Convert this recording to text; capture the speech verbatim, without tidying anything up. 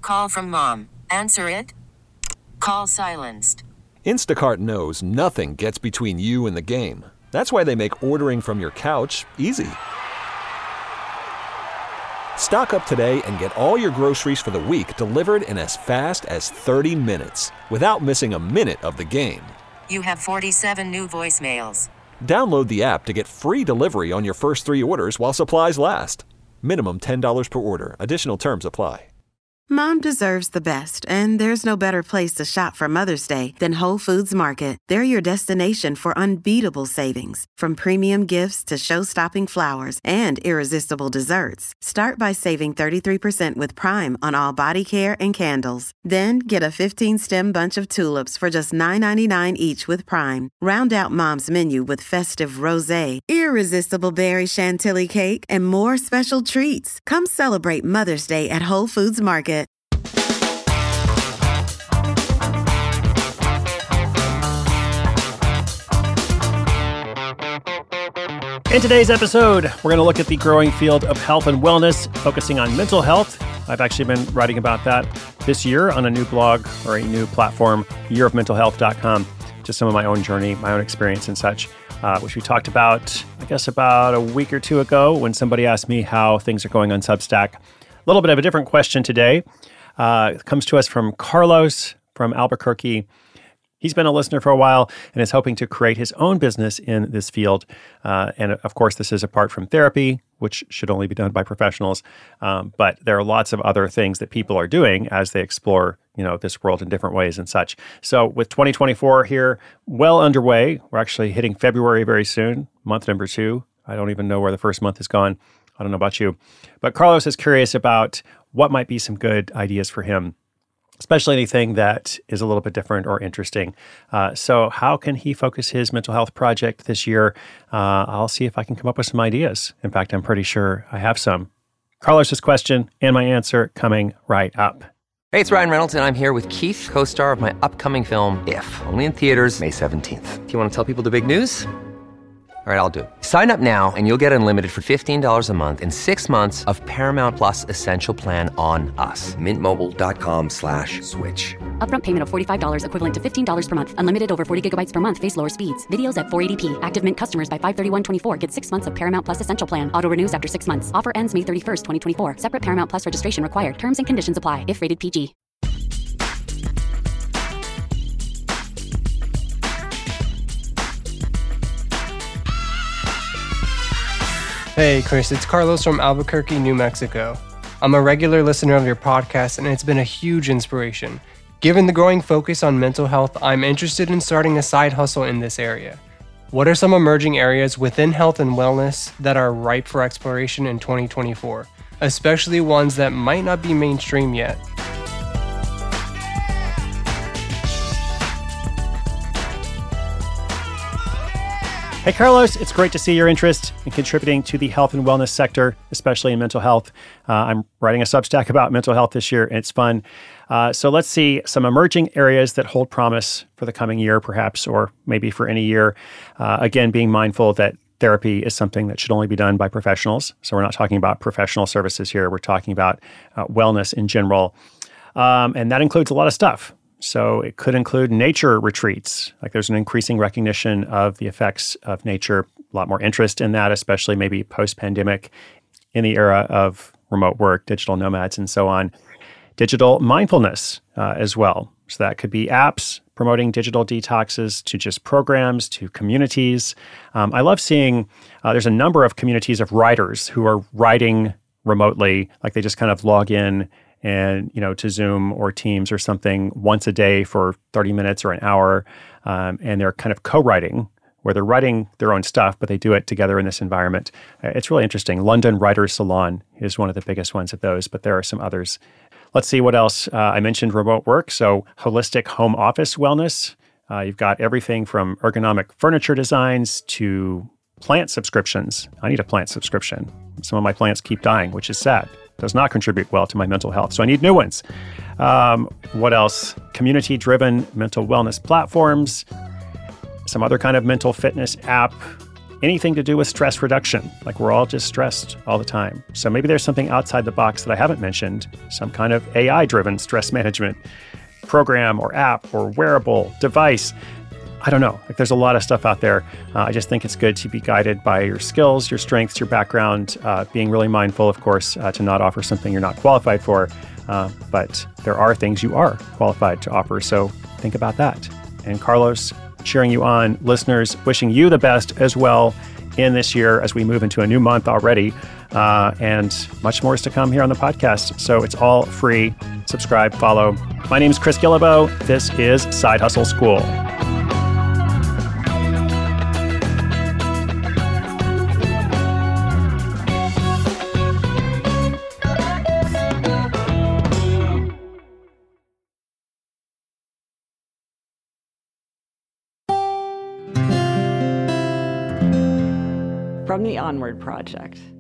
Call from mom. Answer it. Call silenced. Instacart knows nothing gets between you and the game. That's why they make ordering from your couch easy. Stock up today and get all your groceries for the week delivered in as fast as thirty minutes without missing a minute of the game. You have forty-seven new voicemails. Download the app to get free delivery on your first three orders while supplies last. Minimum ten dollars per order. Additional terms apply. Mom deserves the best, and there's no better place to shop for Mother's Day than Whole Foods Market. They're your destination for unbeatable savings, from premium gifts to show-stopping flowers and irresistible desserts. Start by saving thirty-three percent with Prime on all body care and candles. Then get a fifteen-stem bunch of tulips for just nine ninety-nine each with Prime. Round out Mom's menu with festive rosé, irresistible berry chantilly cake, and more special treats. Come celebrate Mother's Day at Whole Foods Market. In today's episode, we're going to look at the growing field of health and wellness, focusing on mental health. I've actually been writing about that this year on a new blog or a new platform, year of mental health dot com. Just some of my own journey, my own experience and such, uh, which we talked about, I guess, about a week or two ago when somebody asked me how things are going on Substack. A little bit of a different question today. Uh, it comes to us from Carlos from Albuquerque. He's been a listener for a while and is hoping to create his own business in this field. Uh, and of course, this is apart from therapy, which should only be done by professionals. Um, but there are lots of other things that people are doing as they explore, you know, this world in different ways and such. So with twenty twenty-four here well underway, we're actually hitting February very soon, month number two. I don't even know where the first month has gone. I don't know about you. But Carlos is curious about what might be some good ideas for him, especially anything that is a little bit different or interesting. Uh, so how can he focus his mental health project this year? Uh, I'll see if I can come up with some ideas. In fact, I'm pretty sure I have some. Carlos's question and my answer coming right up. Hey, it's Ryan Reynolds, and I'm here with Keith, co-star of my upcoming film, If, only in theaters May seventeenth. Do you want to tell people the big news? All right, I'll do it. Sign up now and you'll get unlimited for fifteen dollars a month and six months of Paramount Plus Essential Plan on us. Mint Mobile dot com slash switch. Upfront payment of forty-five dollars equivalent to fifteen dollars per month. Unlimited over forty gigabytes per month. Face lower speeds. Videos at four eighty p. Active Mint customers by five thirty-one twenty-four get six months of Paramount Plus Essential Plan. Auto renews after six months. Offer ends May thirty-first, twenty twenty-four. Separate Paramount Plus registration required. Terms and conditions apply if rated P G. Hey, Chris, it's Carlos from Albuquerque, New Mexico. I'm a regular listener of your podcast, and it's been a huge inspiration. Given the growing focus on mental health, I'm interested in starting a side hustle in this area. What are some emerging areas within health and wellness that are ripe for exploration in twenty twenty-four, especially ones that might not be mainstream yet? Hey, Carlos, it's great to see your interest in contributing to the health and wellness sector, especially in mental health. Uh, I'm writing a Substack about mental health this year, and it's fun. Uh, so let's see some emerging areas that hold promise for the coming year, perhaps, or maybe for any year. Uh, again, being mindful that therapy is something that should only be done by professionals. So we're not talking about professional services here. We're talking about uh, wellness in general. Um, and that includes a lot of stuff. So it could include nature retreats. Like there's an increasing recognition of the effects of nature, a lot more interest in that, especially maybe post-pandemic in the era of remote work, digital nomads, and so on. Digital mindfulness uh, as well. So that could be apps promoting digital detoxes to just programs, to communities. Um, I love seeing uh, there's a number of communities of writers who are writing remotely, like they just kind of log in and, you know, to Zoom or Teams or something once a day for thirty minutes or an hour. Um, and they're kind of co-writing where they're writing their own stuff, but they do it together in this environment. Uh, it's really interesting. London Writers Salon is one of the biggest ones of those, but there are some others. Let's see what else. Uh, I mentioned remote work, so holistic home office wellness. Uh, you've got everything from ergonomic furniture designs to plant subscriptions. I need a plant subscription. Some of my plants keep dying, which is sad. Does not contribute well to my mental health. So I need new ones. Um, what else? Community-driven mental wellness platforms, some other kind of mental fitness app, anything to do with stress reduction. Like we're all just stressed all the time. So maybe there's something outside the box that I haven't mentioned, some kind of A I-driven stress management program or app or wearable device. I don't know. Like there's a lot of stuff out there. Uh, I just think it's good to be guided by your skills, your strengths, your background, uh, being really mindful, of course, uh, to not offer something you're not qualified for. Uh, but there are things you are qualified to offer. So think about that. And Carlos, cheering you on, listeners, wishing you the best as well in this year as we move into a new month already. Uh, and much more is to come here on the podcast. So it's all free. Subscribe, follow. My name is Chris Guillebeau. This is Side Hustle School. From the Onward Project.